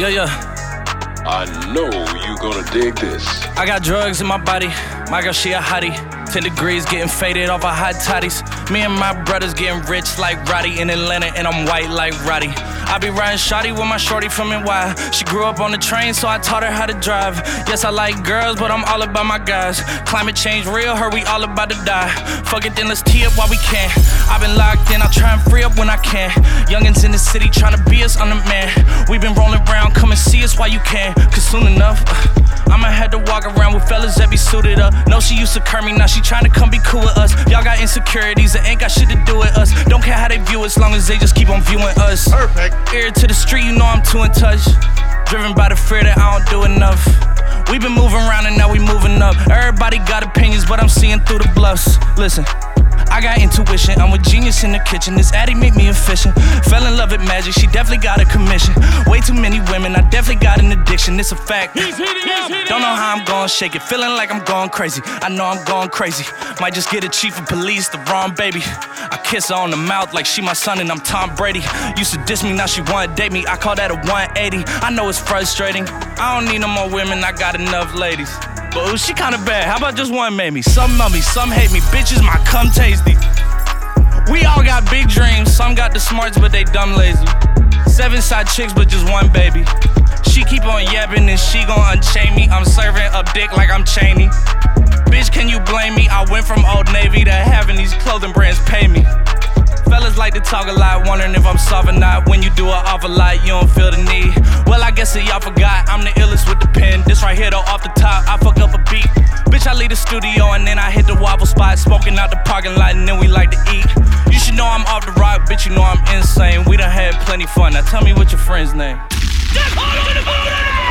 Yeah. I know you gonna dig this. I got drugs in my body. My girl, she a hottie. 10 degrees getting faded off of hot toddies. Me and my brothers getting rich like Roddy in Atlanta, and I'm white like Roddy. I be riding shawty with my shorty from NY. She grew up on the train, so I taught her how to drive. Yes, I like girls, but I'm all about my guys. Climate change real, her, we all about to die. Fuck it, then let's tee up while we can. I've been locked in, I'll try and free up when I can. Youngins in the city trying to be us on the man. We been rolling around, come and see us while you can. Cause soon enough, I'ma have to walk around with fellas that be suited up. No, she used to curb me, now she trying to come be cool with us. Y'all got insecurities that ain't got shit to do with us. Don't care how they view us, long as they just keep on viewing us. Perfect. Ear to the street, you know I'm too in touch. Driven by the fear that I don't do enough. We been moving around and now we moving up. Everybody got opinions, but I'm seeing through the bluffs. Listen, I got intuition, I'm a genius in the kitchen. This addy make me efficient. Fell in love with magic, she definitely got a commission. Way too many women, I definitely got an addiction. It's a fact. Don't know how I'm gon' shake it, feeling like I'm going crazy. I know I'm going crazy. Might just get a chief of police, the wrong baby. I kiss her on the mouth like she my son and I'm Tom Brady. Used to diss me, now she wanna date me. I call that a 180. I know it's frustrating. I don't need no more women, I got enough ladies. But ooh, she kinda bad, how about just one maybe? Some love me, some hate me, bitches my cum tasty. We all got big dreams, some got the smarts but they dumb lazy. 7 side chicks but just one baby. She keep on yapping and she gon' unchain me. I'm serving up dick like I'm Cheney. Bitch, can you blame me? I went from Old Navy to having these clothing brands pay me. Fellas like to talk a lot, wondering if I'm soft or not. When you do an awful lot, you don't feel the need. Well, I guess that y'all forgot, I'm the illest with the pen. This right here though, off the top, I fuck up a beat. Bitch, I leave the studio and then I hit the wobble spot. Smoking out the parking lot and then we like to eat. You should know I'm off the rock, bitch, you know I'm insane. We done had plenty fun, now tell me what your friend's name. Just hold on to the phone.